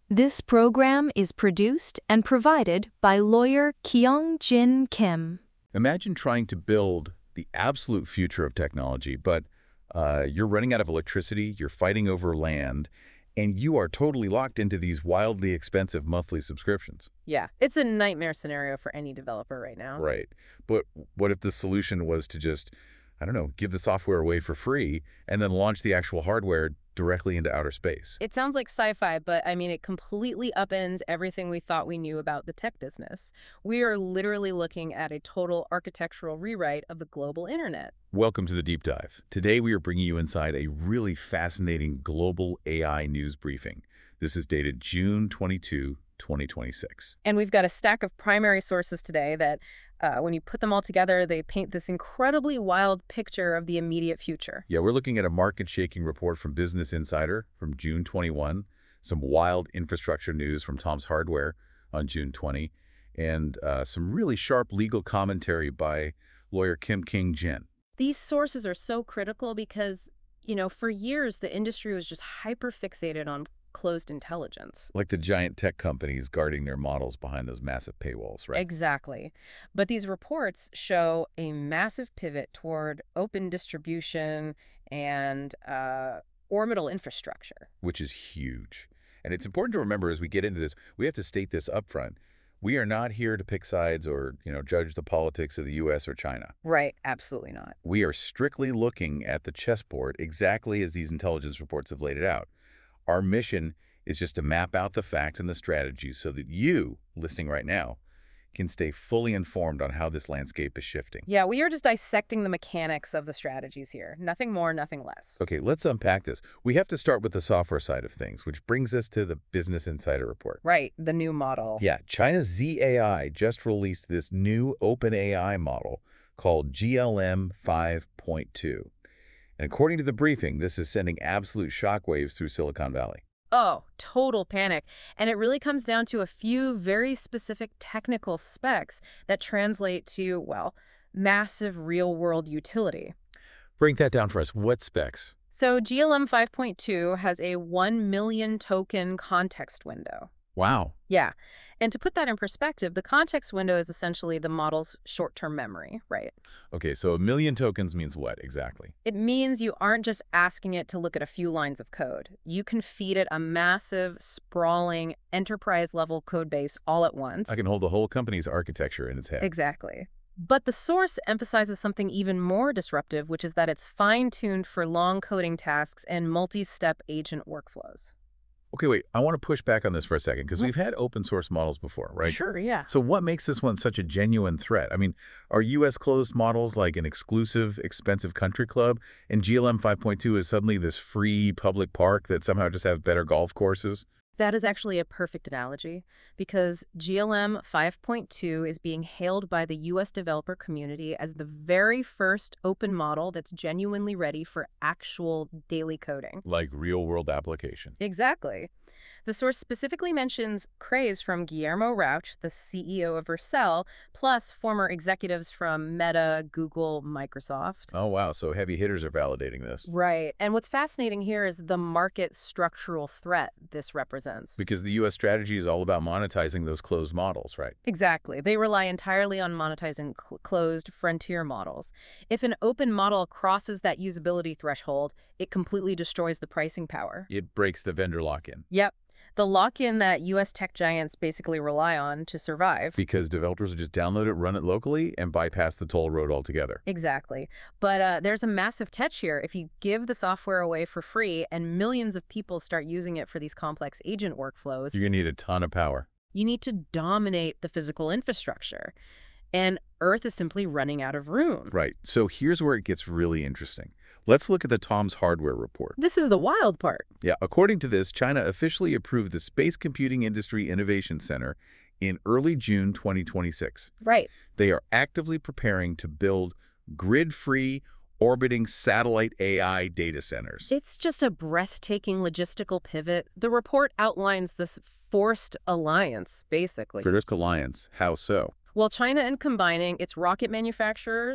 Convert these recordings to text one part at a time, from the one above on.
This program is produced and provided by lawyer Kyung-Jin Kim. Imagine trying to build the absolute future of technology, but you're running out of electricity, you're fighting over land, and you are totally locked into these wildly expensive monthly subscriptions. Yeah, it's a nightmare scenario for any developer right now. Right. But what if the solution was to just, I don't know, give the software away for free and then launch the actual hardware directly into outer space? It sounds like sci-fi, but I mean, it completely upends everything we thought we knew about the tech business. We are literally looking at a total architectural rewrite of the global internet. Welcome to the Deep Dive. Today we are bringing you inside a really fascinating global AI news briefing. This is dated June 22, 2026. And we've got a stack of primary sources today that, when you put them all together, they paint this incredibly wild picture of the immediate future. Yeah, we're looking at a market-shaking report from Business Insider from June 21, some wild infrastructure news from Tom's Hardware on June 20, and some really sharp legal commentary by lawyer Kyung-Jin. These sources are so critical because, for years, the industry was just hyper-fixated on closed intelligence. Like the giant tech companies guarding their models behind those massive paywalls, right? Exactly. But these reports show a massive pivot toward open distribution and orbital infrastructure. Which is huge. And it's important to remember as we get into this, we have to state this up front. We are not here to pick sides or, judge the politics of the U.S. or China. Right. Absolutely not. We are strictly looking at the chessboard exactly as these intelligence reports have laid it out. Our mission is just to map out the facts and the strategies so that you, listening right now, can stay fully informed on how this landscape is shifting. Yeah, we are just dissecting the mechanics of the strategies here. Nothing more, nothing less. Okay, let's unpack this. We have to start with the software side of things, which brings us to the Business Insider report. Right, the new model. Yeah, China's ZAI just released this new OpenAI model called GLM 5.2. And according to the briefing, this is sending absolute shockwaves through Silicon Valley. Oh, total panic. And it really comes down to a few very specific technical specs that translate to, well, massive real-world utility. Break that down for us. What specs? So GLM 5.2 has a 1 million token context window. Wow. Yeah. And to put that in perspective, the context window is essentially the model's short-term memory, right? Okay, so 1 million tokens means what exactly? It means you aren't just asking it to look at a few lines of code. You can feed it a massive, sprawling, enterprise-level code base all at once. I can hold the whole company's architecture in its head. Exactly. But the source emphasizes something even more disruptive, which is that it's fine-tuned for long coding tasks and multi-step agent workflows. Okay, wait, I want to push back on this for a second because we've had open source models before, right? Sure, yeah. So what makes this one such a genuine threat? I mean, are U.S. closed models like an exclusive, expensive country club, and GLM 5.2 is suddenly this free public park that somehow just has better golf courses? That is actually a perfect analogy because GLM 5.2 is being hailed by the U.S. developer community as the very first open model that's genuinely ready for actual daily coding. Like real-world application. Exactly. The source specifically mentions praise from Guillermo Rauch, the CEO of Vercel, plus former executives from Meta, Google, Microsoft. Oh, wow. So heavy hitters are validating this. Right. And what's fascinating here is the market structural threat this represents. Because the U.S. strategy is all about monetizing those closed models, right? Exactly. They rely entirely on monetizing closed frontier models. If an open model crosses that usability threshold, it completely destroys the pricing power. It breaks the vendor lock-in. Yep. The lock-in that U.S. tech giants basically rely on to survive. Because developers will just download it, run it locally, and bypass the toll road altogether. Exactly. But there's a massive catch here. If you give the software away for free and millions of people start using it for these complex agent workflows, You're going to need a ton of power. You need to dominate the physical infrastructure. And Earth is simply running out of room. Right. So here's where it gets really interesting. Let's look at the Tom's Hardware report. This is the wild part. Yeah, according to this, China officially approved the Space Computing Industry Innovation Center in early June 2026. Right. They are actively preparing to build grid-free, orbiting satellite AI data centers. It's just a breathtaking logistical pivot. The report outlines this forced alliance, basically. Forced alliance, how so? Well, China is combining its rocket manufacturers,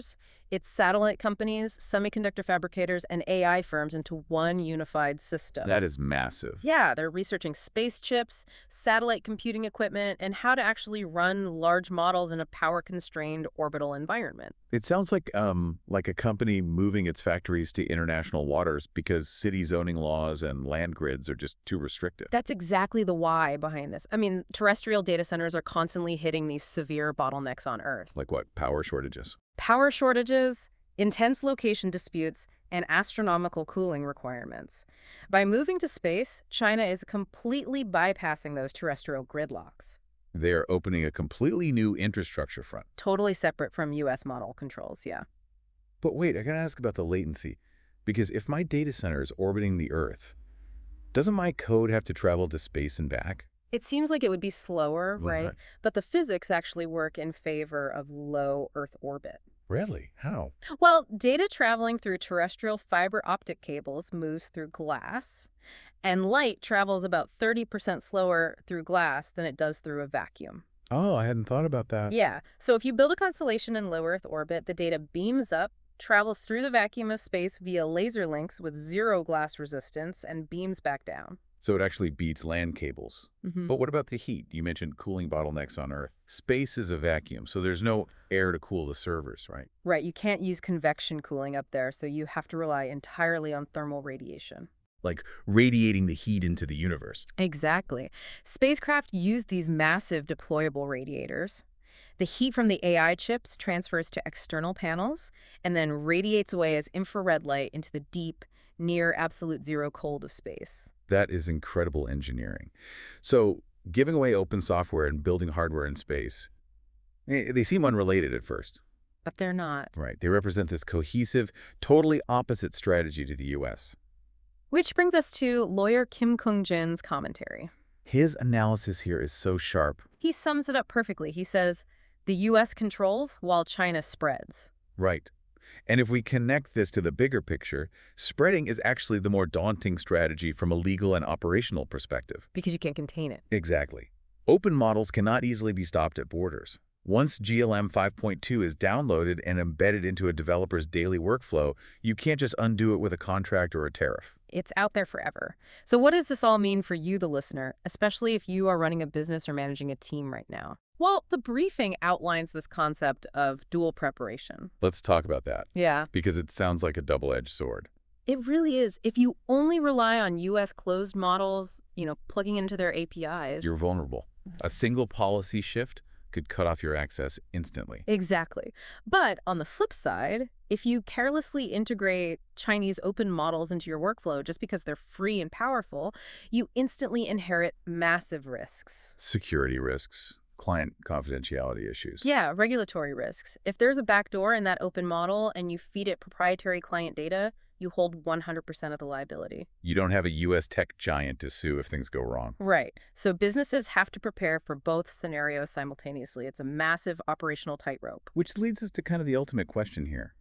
It's satellite companies, semiconductor fabricators, and AI firms into one unified system. That is massive. Yeah, they're researching space chips, satellite computing equipment, and how to actually run large models in a power-constrained orbital environment. It sounds like a company moving its factories to international waters because city zoning laws and land grids are just too restrictive. That's exactly the why behind this. I mean, terrestrial data centers are constantly hitting these severe bottlenecks on Earth. Like what? Power shortages. Power shortages, intense location disputes, and astronomical cooling requirements. By moving to space, China is completely bypassing those terrestrial gridlocks. They're opening a completely new infrastructure front. Totally separate from U.S. model controls, yeah. But wait, I gotta ask about the latency. Because if my data center is orbiting the Earth, doesn't my code have to travel to space and back? It seems like it would be slower, right? Right. But the physics actually work in favor of low Earth orbit. Really? How? Well, data traveling through terrestrial fiber optic cables moves through glass, and light travels about 30% slower through glass than it does through a vacuum. Oh, I hadn't thought about that. Yeah, so if you build a constellation in low Earth orbit, the data beams up, travels through the vacuum of space via laser links with zero glass resistance, and beams back down. So it actually beats land cables. But what about the heat? You mentioned cooling bottlenecks on Earth. Space is a vacuum, so there's no air to cool the servers, right? Right, you can't use convection cooling up there, so you have to rely entirely on thermal radiation. Like radiating the heat into the universe. Exactly. Spacecraft use these massive deployable radiators. The heat from the AI chips transfers to external panels and then radiates away as infrared light into the deep, near absolute zero cold of space. That is incredible engineering. So giving away open software and building hardware in space, they seem unrelated at first. But they're not. Right. They represent this cohesive, totally opposite strategy to the U.S. Which brings us to lawyer Kim Kung-jin's commentary. His analysis here is so sharp. He sums it up perfectly. He says, the U.S. controls while China spreads. Right. And if we connect this to the bigger picture, spreading is actually the more daunting strategy from a legal and operational perspective. Because you can't contain it. Exactly. Open models cannot easily be stopped at borders. Once GLM 5.2 is downloaded and embedded into a developer's daily workflow, you can't just undo it with a contract or a tariff. It's out there forever. So what does this all mean for you, the listener, especially if you are running a business or managing a team right now? Well, the briefing outlines this concept of dual preparation. Let's talk about that. Yeah. Because it sounds like a double-edged sword. It really is. If you only rely on U.S. closed models, plugging into their APIs. You're vulnerable. A single policy shift could cut off your access instantly. Exactly. But on the flip side, if you carelessly integrate Chinese open models into your workflow just because they're free and powerful, you instantly inherit massive risks. Security risks, client confidentiality issues. Yeah, regulatory risks. If there's a backdoor in that open model and you feed it proprietary client data, you hold 100% of the liability. You don't have a U.S. tech giant to sue if things go wrong. Right. So businesses have to prepare for both scenarios simultaneously. It's a massive operational tightrope. Which leads us to kind of the ultimate question here.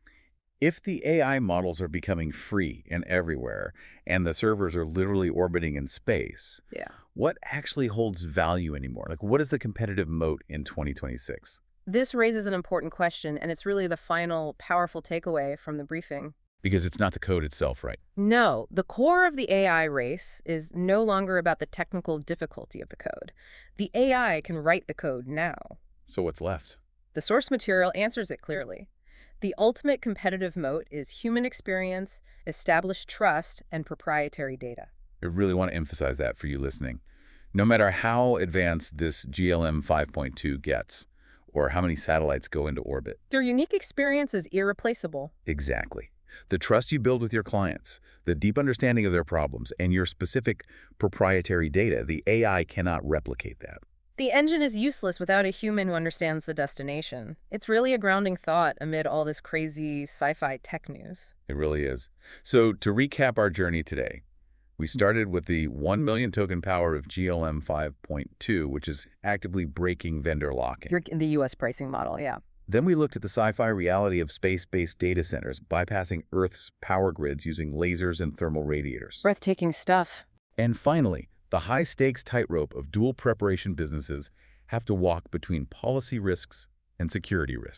If the AI models are becoming free and everywhere, and the servers are literally orbiting in space, Yeah. what actually holds value anymore? Like, what is the competitive moat in 2026? This raises an important question, and it's really the final powerful takeaway from the briefing. Because it's not the code itself, right? No, the core of the AI race is no longer about the technical difficulty of the code. The AI can write the code now. So what's left? The source material answers it clearly. The ultimate competitive moat is human experience, established trust, and proprietary data. I really want to emphasize that for you listening. No matter how advanced this GLM 5.2 gets, or how many satellites go into orbit. Their unique experience is irreplaceable. Exactly. The trust you build with your clients, the deep understanding of their problems, and your specific proprietary data, the AI cannot replicate that. The engine is useless without a human who understands the destination. It's really a grounding thought amid all this crazy sci-fi tech news. It really is. So to recap our journey today, we started with the 1 million token power of GLM 5.2, which is actively breaking vendor locking. You're in the U.S. pricing model, yeah. Then we looked at the sci-fi reality of space-based data centers, bypassing Earth's power grids using lasers and thermal radiators. Breathtaking stuff. And finally, the high-stakes tightrope of dual preparation businesses have to walk between policy risks and security risks.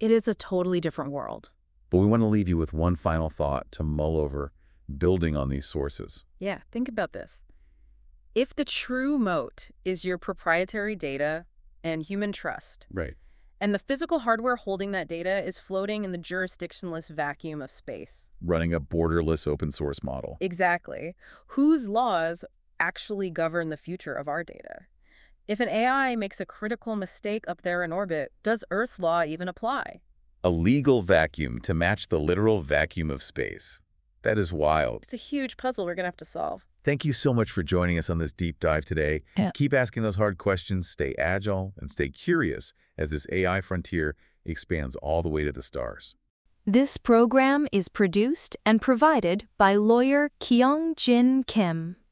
It is a totally different world. But we want to leave you with one final thought to mull over, building on these sources. Yeah, think about this. If the true moat is your proprietary data and human trust, Right. and the physical hardware holding that data is floating in the jurisdictionless vacuum of space. Running a borderless open source model. Exactly. Whose laws actually govern the future of our data? If an AI makes a critical mistake up there in orbit, does Earth law even apply? A legal vacuum to match the literal vacuum of space. That is wild. It's a huge puzzle we're going to have to solve. Thank you so much for joining us on this deep dive today. Yeah. Keep asking those hard questions, stay agile, and stay curious as this AI frontier expands all the way to the stars. This program is produced and provided by lawyer Kyung Jin Kim.